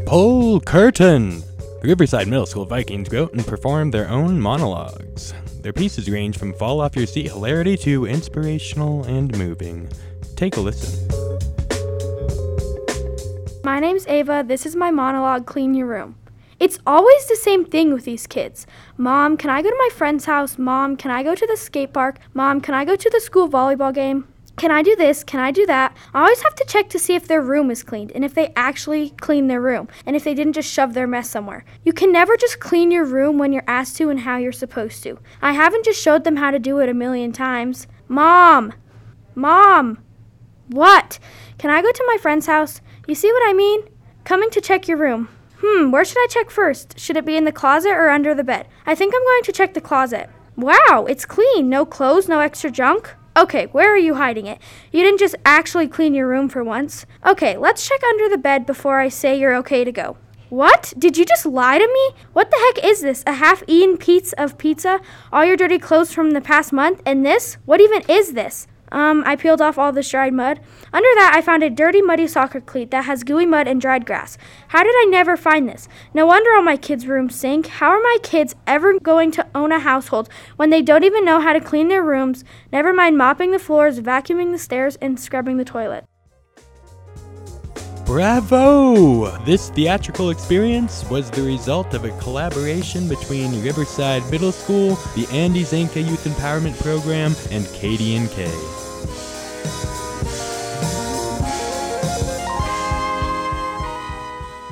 Pull curtain! The Riverside Middle School Vikings go out and perform their own monologues. Their pieces range from fall off your seat hilarity to inspirational and moving. Take a listen. My name's Ava. This is my monologue, Clean Your Room. It's always the same thing with these kids. Mom, can I go to my friend's house? Mom, can I go to the skate park? Mom, can I go to the school volleyball game? Can I do this? Can I do that? I always have to check to see if their room is cleaned and if they actually cleaned their room and if they didn't just shove their mess somewhere. You can never just clean your room when you're asked to and how you're supposed to. I haven't just showed them how to do it a million times. Mom! What? Can I go to my friend's house? You see what I mean? Coming to check your room. Where should I check first? Should it be in the closet or under the bed? I think I'm going to check the closet. Wow, it's clean. No clothes, no extra junk. Okay, where are you hiding it? You didn't just actually clean your room for once. Okay, let's check under the bed before I say you're okay to go. What? Did you just lie to me? What the heck is this? A half-eaten piece of pizza? All your dirty clothes from the past month? And this? What even is this? I peeled off all this dried mud. Under that, I found a dirty, muddy soccer cleat that has gooey mud and dried grass. How did I never find this? No wonder all my kids' rooms stink. How are my kids ever going to own a household when they don't even know how to clean their rooms, never mind mopping the floors, vacuuming the stairs, and scrubbing the toilet? Bravo! This theatrical experience was the result of a collaboration between Riverside Middle School, the Andy Zanka Youth Empowerment Program, and KD&K.